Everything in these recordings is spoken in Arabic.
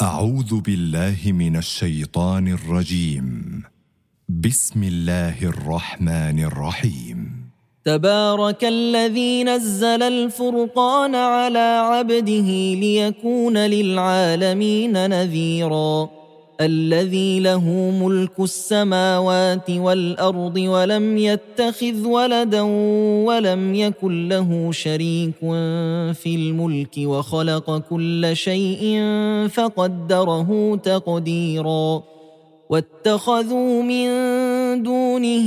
أعوذ بالله من الشيطان الرجيم. بسم الله الرحمن الرحيم. تبارك الذي نزل الفرقان على عبده ليكون للعالمين نذيرا. الذي له ملك السماوات والأرض ولم يتخذ ولدا ولم يكن له شريك في الملك وخلق كل شيء فقدره تقديرا. واتخذوا من دونه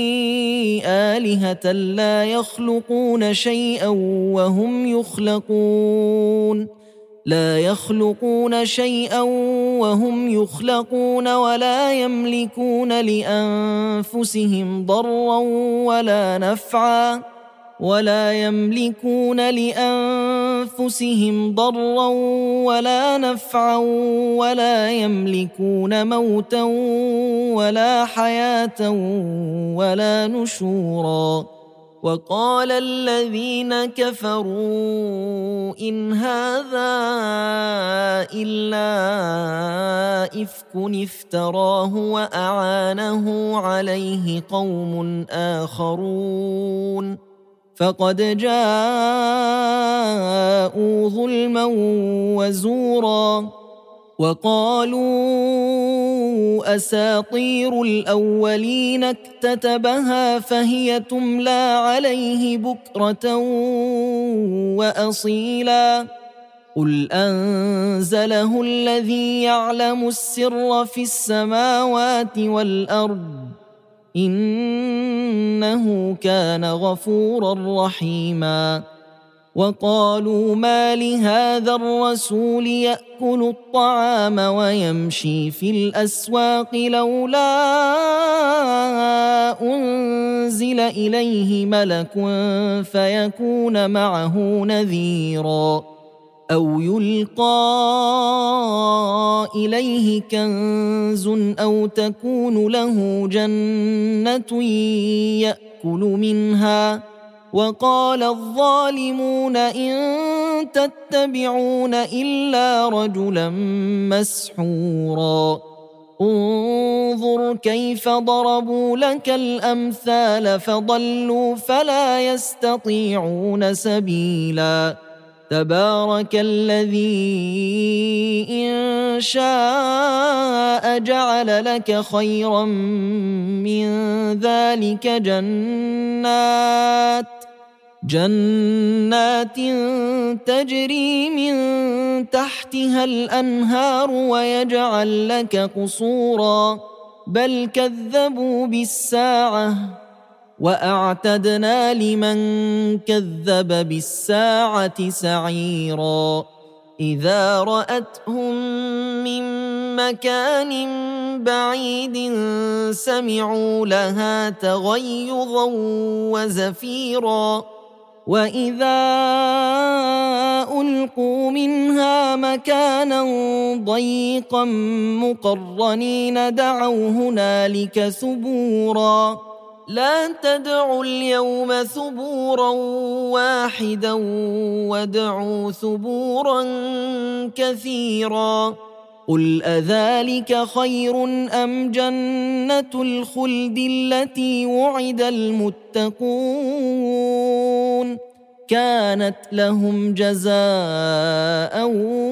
آلهة لا يخلقون شيئا وهم يخلقون ولا يملكون لأنفسهم ضرا ولا نفعا ولا يملكون موتا ولا حياة ولا نشورا. وقال الذين كفروا إن هذا إلا إفك افتراه وأعانه عليه قوم آخرون فقد جاءوا ظلما وزورا. وقالوا أساطير الأولين اكتتبها فهي تملى عليه بكرة وأصيلا. قل أنزله الذي يعلم السر في السماوات والأرض إنه كان غفورا رحيما. وقالوا ما لهذا الرسول يأكل الطعام ويمشي في الأسواق لولا أنزل إليه ملك فيكون معه نذيرا أو يلقى إليه كنز أو تكون له جنة يأكل منها. وقال الظالمون إن تتبعون إلا رجلا مسحورا. انظر كيف ضربوا لك الأمثال فضلوا فلا يستطيعون سبيلا. تبارك الذي إن شاء جعل لك خيرا من ذلك جنات تجري من تحتها الأنهار ويجعل لك قصورا بل كذبوا بالساعة وأعتدنا لمن كذب بالساعة سعيرا. إذا رأتهم من مكان بعيد سمعوا لها تغيظا وزفيرا. وإذا ألقوا منها مكانا ضيقا مقرنين دعوا هنالك ثبورا. لا تدعوا اليوم ثبورا واحدا وادعوا ثبورا كثيرا. قل أذلك خير أم جنة الخلد التي وعد المتقون كانت لهم جزاء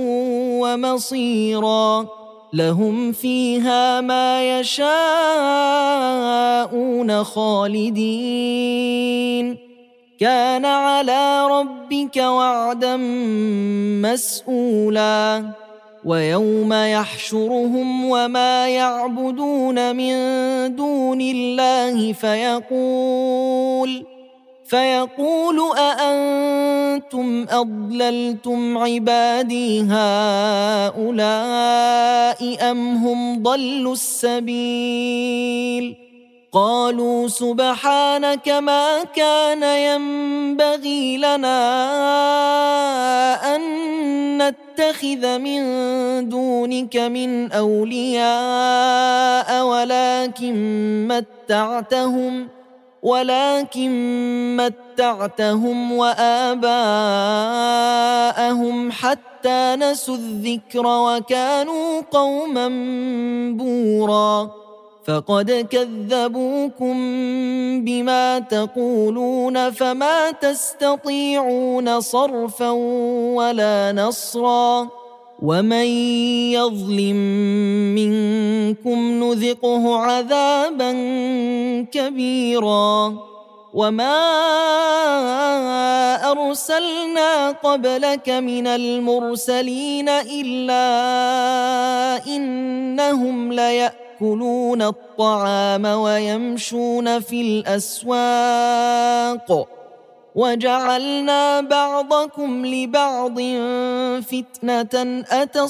ومصيرا. لهم فيها ما يشاءون خالدين كان على ربك وعدا مسئولا. ويوم يحشرهم وما يعبدون من دون الله فيقول أأنتم أضللتم عبادي هؤلاء أم هم ضلوا السبيل. قالوا سبحانك ما كان ينبغي لنا أن نتخذ من دونك من أولياء ولكن متعتهم وآباءهم حتى نسوا الذكر وكانوا قوما بورا فقد كذبوكم بما تقولون فما تستطيعون صرفا ولا نصرا ومن يظلم منكم نذقه عذابا كبيرا وما أرسلنا قبلك من المرسلين إلا إنهم ليأكلون الطعام ويمشون في الأسواق وجعلنا بعضكم لبعض فتنة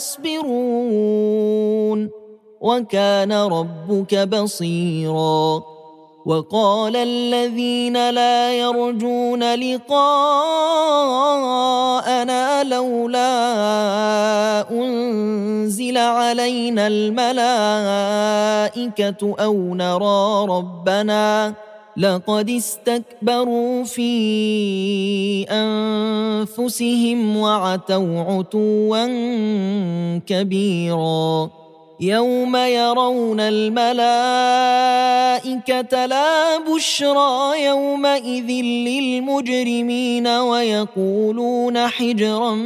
أتصبرون وكان ربك بصيرا وقال الذين لا يرجون لقاءنا لولا أنزل علينا الملائكة أو نرى ربنا لقد استكبروا في أنفسهم وعتوا عتوا كبيرا يوم يرون الملائكة لا بشرى يومئذ للمجرمين ويقولون حجرا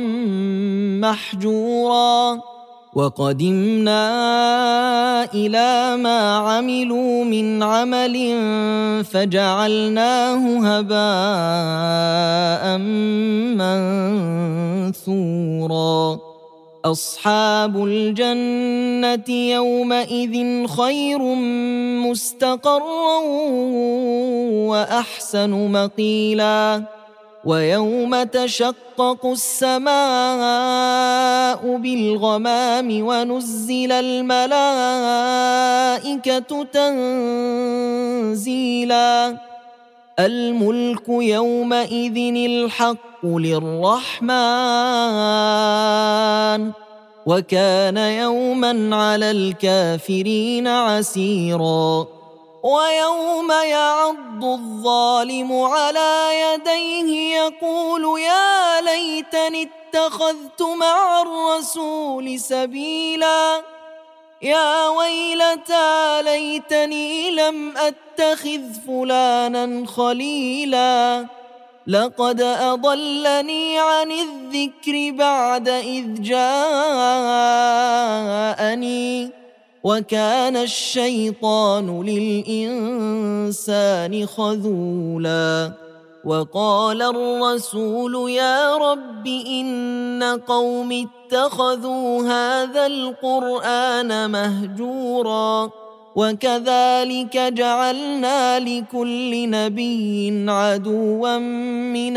محجورا وقدمنا إلى ما عملوا من عمل فجعلناه هباء منثورا أصحاب الجنة يومئذ خير مستقرا وأحسن مقيلا ويوم تشقق السماء بالغمام ونزل الملائكة تنزيلا الملك يومئذ الحق للرحمن وكان يوما على الكافرين عسيرا ويوم يعض الظالم على يديه يقول يا ليتني اتخذت مع الرسول سبيلا يا ويلتى ليتني لم أتخذ فلانا خليلا لقد أضلني عن الذكر بعد إذ جاءني وكان الشيطان للإنسان خذولا وقال الرسول يا رب إن قوم اتخذوا هذا القرآن مهجورا وكذلك جعلنا لكل نبي عدوا من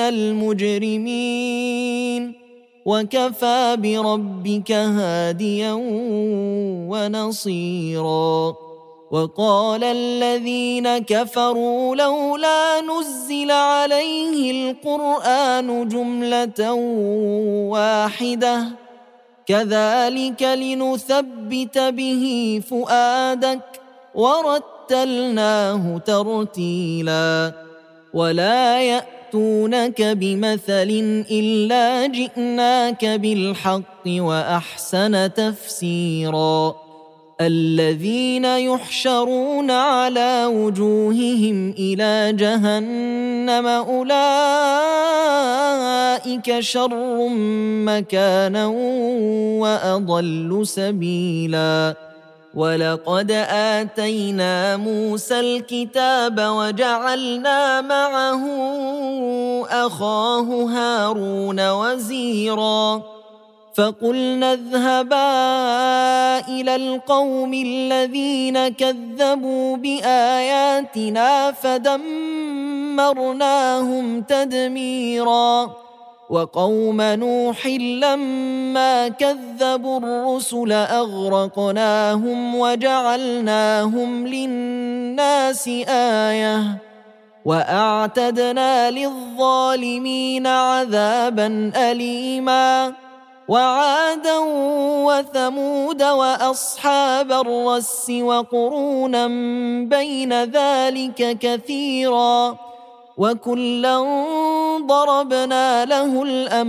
المجرمين وكفى بربك هاديا ونصيرا وقال الذين كفروا لولا نزل عليه القرآن جملة واحدة كذلك لنثبت به فؤادك ورتلناه ترتيلا ولا يأتونك بمثل إلا جئناك بالحق وأحسن تفسيرا الذين يحشرون على وجوههم إلى جهنم أولئك شر مكانا وأضل سبيلا ولقد آتينا موسى الكتاب وجعلنا معه أخاه هارون وزيرا فقلنا اذهبا إلى القوم الذين كذبوا بآياتنا فدمرناهم تدميرا وقوم نوح لما كذبوا الرسل أغرقناهم وجعلناهم للناس آية وأعتدنا للظالمين عذابا أليما وعادا وثمود وأصحاب الرس وقرونا بين ذلك كثيرا وكلا ضربنا له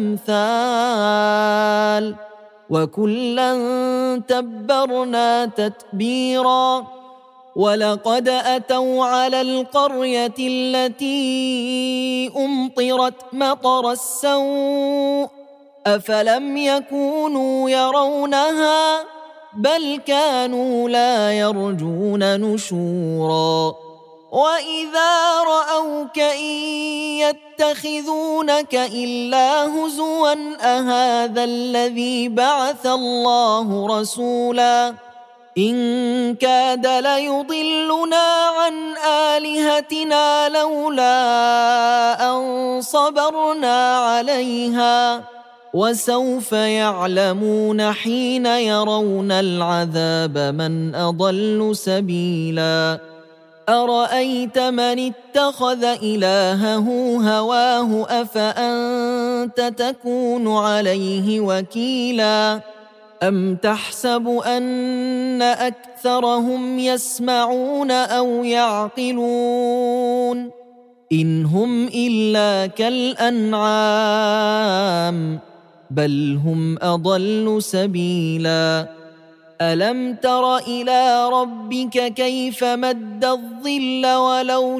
الأمثال وكلا تبرنا تتبيرا ولقد أتوا على القرية التي أمطرت مطر السوء أفلم يكونوا يرونها بل كانوا لا يرجون نشورا وإذا رأوك إن يتخذونك إلا هزوا أهذا الذي بعث الله رسولا إن كاد ليضلنا عن آلهتنا لولا أن صبرنا عليها وسوف يعلمون حين يرون العذاب من أضل سبيلا أرأيت من اتخذ إلهه هواه أفأنت تكون عليه وكيلا أم تحسب أن أكثرهم يسمعون أو يعقلون إن هم إلا كالأنعام بل هم أضل سبيلا ألم تر إلى ربك كيف مد الظل ولو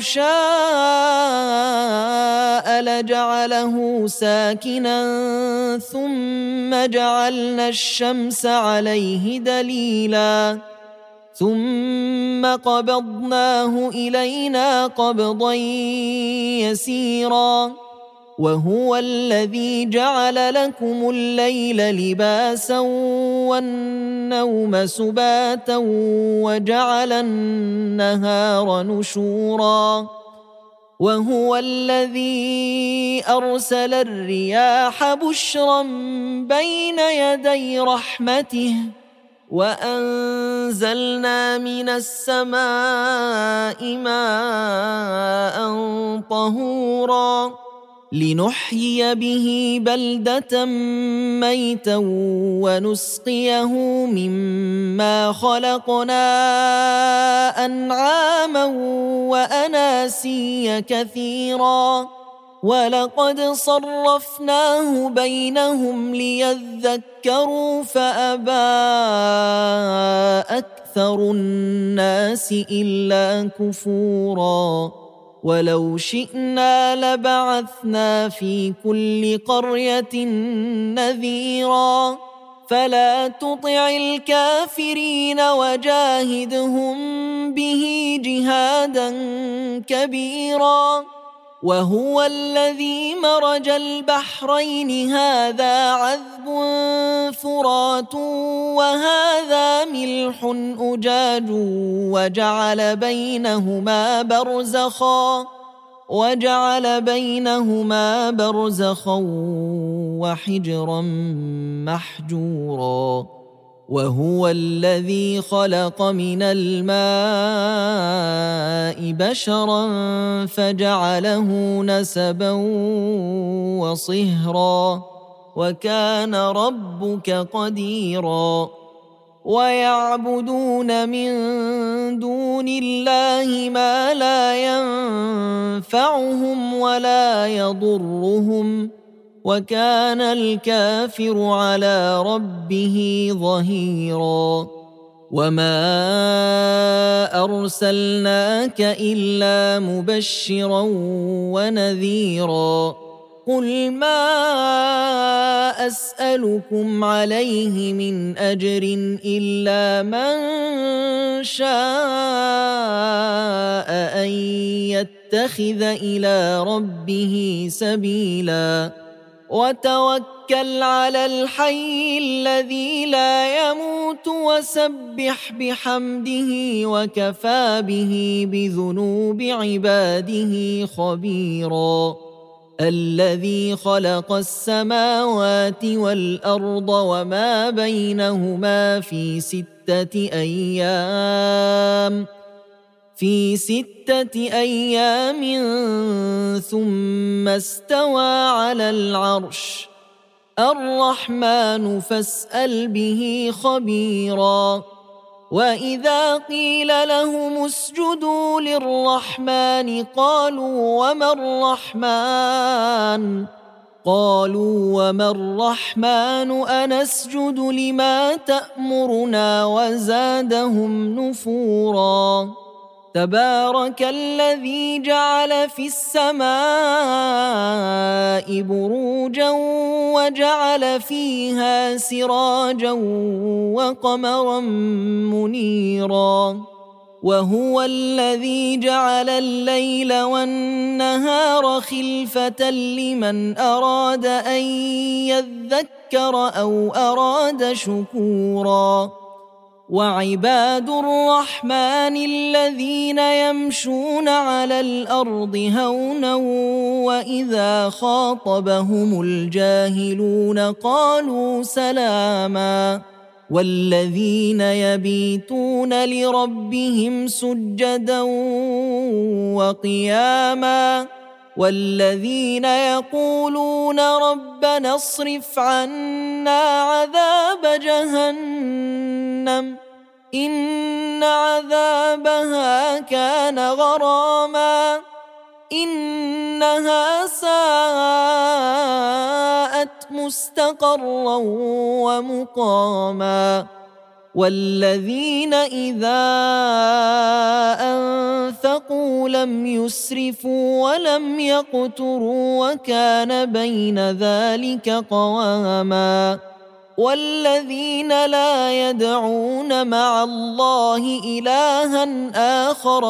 شاء لجعله ساكنا ثم جعلنا الشمس عليه دليلا ثم قبضناه إلينا قبضا يسيرا وهو الذي جعل لكم الليل لباسا والنوم سباتا وجعل النهار نشورا وهو الذي أرسل الرياح بشرا بين يدي رحمته وأنزلنا من السماء ماء طهورا لنحيي به بلدة ميتا ونسقيه مما خلقنا أنعاما وأناسيا كثيرا ولقد صرفناه بينهم ليذكروا فأبى أكثر الناس إلا كفورا ولو شئنا لبعثنا في كل قرية نذيرا فلا تطع الكافرين وجاهدهم به جهادا كبيرا وهو الذي مرج البحرين هذا عذب فرات وهذا ملح أجاج وجعل بينهما برزخا وحجرا محجورا وهو الذي خلق من الماء بشرا فجعله نسبا وصهرا وكان ربك قديرا ويعبدون من دون الله ما لا ينفعهم ولا يضرهم وكان الكافر على ربه ظهيرا وما أرسلناك إلا مبشرا ونذيرا قل ما أسألكم عليه من أجر إلا من شاء أن يتخذ إلى ربه سبيلا وتوكل على الحي الذي لا يموت وسبح بحمده وكفى به بذنوب عباده خبيرا الذي خلق السماوات والأرض وما بينهما في 6 أيام ثم استوى على العرش الرحمن فاسأل به خبيرا وإذا قيل لهم اسجدوا للرحمن قالوا وما الرحمن أنسجد لما تأمرنا وزادهم نفورا تبارك الذي جعل في السماء بروجا وجعل فيها سراجا وقمرا منيرا وهو الذي جعل الليل والنهار خلفة لمن أراد أن يذكر أو أراد شكورا وعباد الرحمن الذين يمشون على الأرض هونا وإذا خاطبهم الجاهلون قالوا سلاما والذين يبيتون لربهم سجدا وقياما والذين يقولون ربنا اصرف عنا عذاب جهنم إن عذابها كان غراما إنها ساءت مستقرا ومقاما والذين إذا أنفقوا لم يسرفوا ولم يقتروا وكان بين ذلك قواما والذين لا يدعون مع الله إلها آخر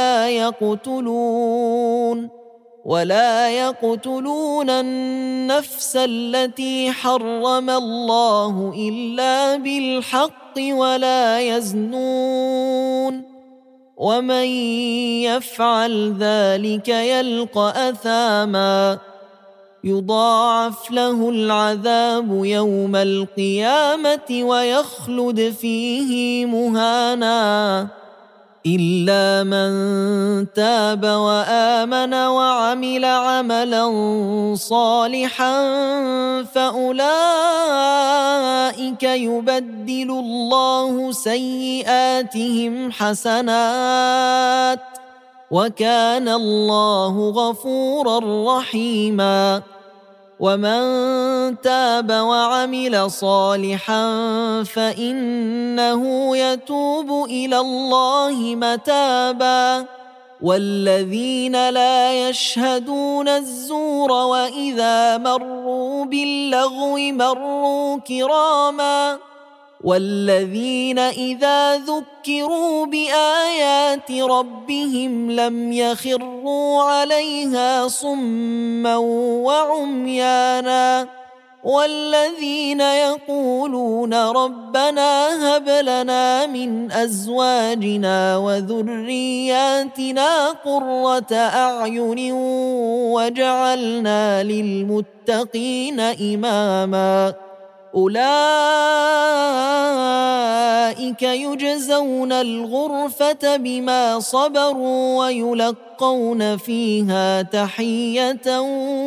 ولا يقتلون النفس التي حرم الله إلا بالحق ولا يزنون ومن يفعل ذلك يلقى أثاما يضاعف له العذاب يوم القيامة ويخلد فيه مهانا إلا من تاب وآمن وعمل عملا صالحا فأولئك يبدل الله سيئاتهم حسنات وكان الله غفورا رحيما ومن تاب وعمل صالحا فإنه يتوب إلى الله متابا والذين لا يشهدون الزور وإذا مروا باللغو مروا كراما والذين إذا ذكروا بآيات ربهم لم يخروا عليها صما وعميانا والذين يقولون ربنا هب لنا من أزواجنا وذرياتنا قرة أعين واجعلنا للمتقين إماما أولئك يجزون الغرفة بما صبروا ويلقون فيها تحية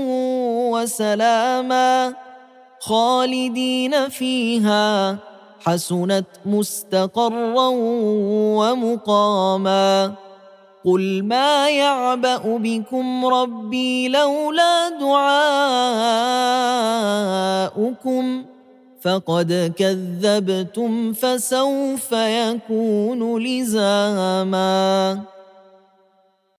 وسلاما خالدين فيها حسنت مستقرا ومقاما قل ما يعبأ بكم ربي لولا دعاؤكم فقد كذبتم فسوف يكون لزاما